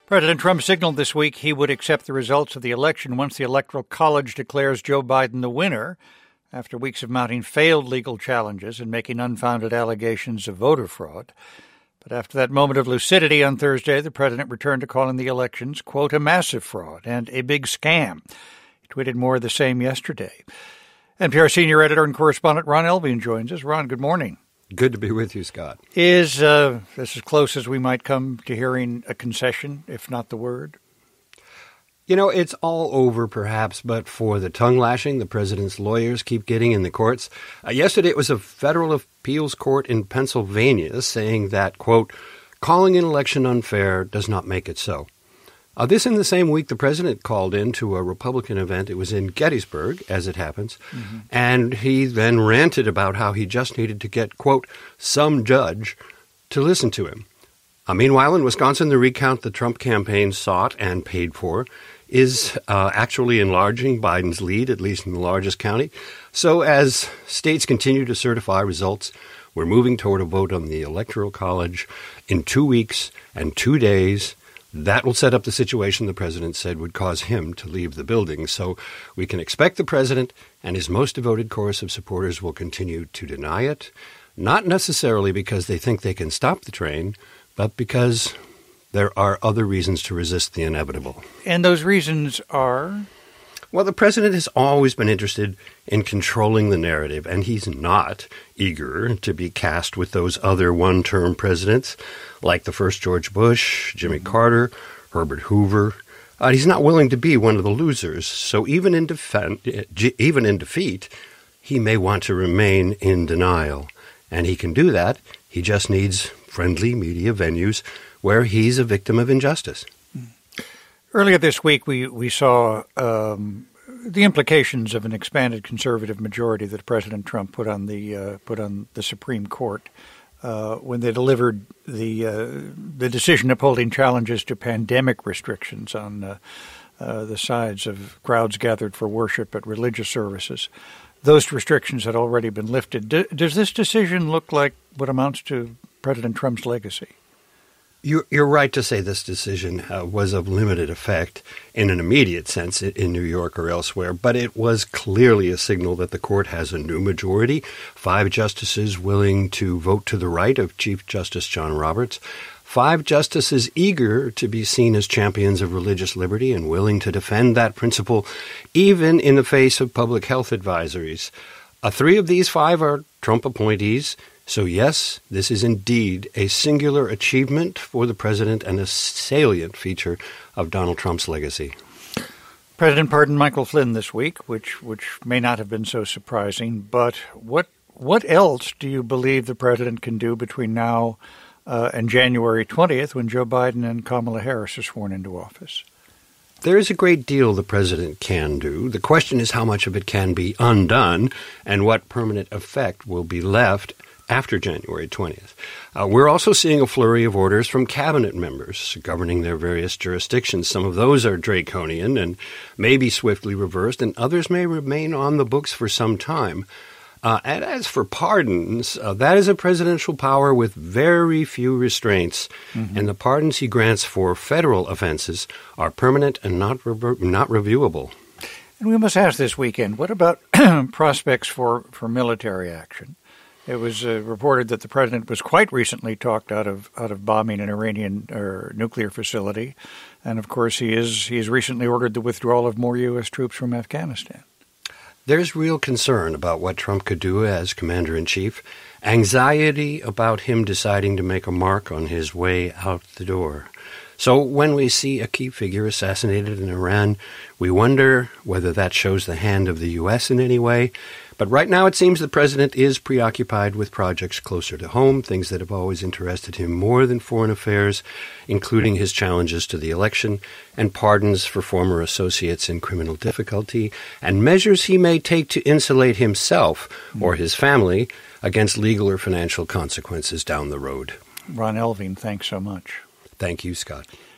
President Trump signaled this week he would accept the results of the election once the Electoral College declares Joe Biden the winner, after weeks of mounting failed legal challenges and making unfounded allegations of voter fraud. But after that moment of lucidity on Thursday, the president returned to calling the elections, quote, a massive fraud and a big scam. He tweeted more of the same yesterday. NPR senior editor and correspondent Ron Elving joins us. Ron, good morning. Good to be with you, Scott. Is this as close as we might come to hearing a concession, if not the word? You know, it's all over, perhaps, but for the tongue lashing the president's lawyers keep getting in the courts. Yesterday, it was a federal appeals court in Pennsylvania saying that, quote, calling an election unfair does not make it so. This in the same week the president called in to a Republican event. It was in Gettysburg, as it happens, and he then ranted about how he just needed to get, quote, some judge to listen to him. Meanwhile, in Wisconsin, the recount the Trump campaign sought and paid for is actually enlarging Biden's lead, at least in the largest county. So as states continue to certify results, we're moving toward a vote on the Electoral College in 2 weeks and 2 days. That will set up the situation the president said would cause him to leave the building. So we can expect the president and his most devoted chorus of supporters will continue to deny it, not necessarily because they think they can stop the train, but because there are other reasons to resist the inevitable. And those reasons are? Well, the president has always been interested in controlling the narrative, and he's not eager to be cast with those other one-term presidents like the first George Bush, Jimmy Carter, Herbert Hoover. He's not willing to be one of the losers. So even in defeat, he may want to remain in denial. And he can do that. He just needs friendly media venues where he's a victim of injustice. Earlier this week, we saw the implications of an expanded conservative majority that President Trump put on the Supreme Court when they delivered the decision upholding challenges to pandemic restrictions on the sides of crowds gathered for worship at religious services. Those restrictions had already been lifted. Does this decision look like what amounts to President Trump's legacy? You're right to say this decision was of limited effect in an immediate sense in New York or elsewhere, but it was clearly a signal that the court has a new majority, 5 justices willing to vote to the right of Chief Justice John Roberts, 5 justices eager to be seen as champions of religious liberty and willing to defend that principle even in the face of public health advisories. 3 of these 5 are Trump appointees. So yes, this is indeed a singular achievement for the president and a salient feature of Donald Trump's legacy. President pardoned Michael Flynn this week, which may not have been so surprising. But what else do you believe the president can do between now and January 20th when Joe Biden and Kamala Harris are sworn into office? There is a great deal the president can do. The question is how much of it can be undone and what permanent effect will be left after January 20th. We're also seeing a flurry of orders from cabinet members governing their various jurisdictions. Some of those are draconian and may be swiftly reversed, and others may remain on the books for some time. And as for pardons, that is a presidential power with very few restraints, and the pardons he grants for federal offenses are permanent and not reviewable. And we must ask this weekend, what about prospects for military action? It was reported that the president was quite recently talked out of bombing an Iranian nuclear facility, and of course he has recently ordered the withdrawal of more U.S. troops from Afghanistan. There's real concern about what Trump could do as commander-in-chief, anxiety about him deciding to make a mark on his way out the door. So when we see a key figure assassinated in Iran, we wonder whether that shows the hand of the U.S. in any way. But right now it seems the president is preoccupied with projects closer to home, things that have always interested him more than foreign affairs, including his challenges to the election and pardons for former associates in criminal difficulty, and measures he may take to insulate himself or his family against legal or financial consequences down the road. Ron Elving, thanks so much. Thank you, Scott.